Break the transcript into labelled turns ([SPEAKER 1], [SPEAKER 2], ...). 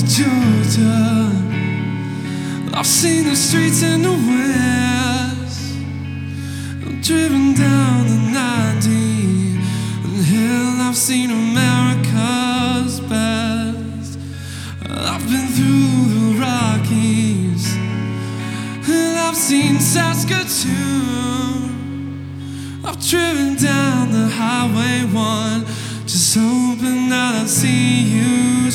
[SPEAKER 1] to Georgia. I've seen the streets in the West. I've driven down the 90, and hell, I've seen America's best. I've been through the Rockies, and I've seen Saskatoon. I've driven down the Highway 1, just hoping that I'll see you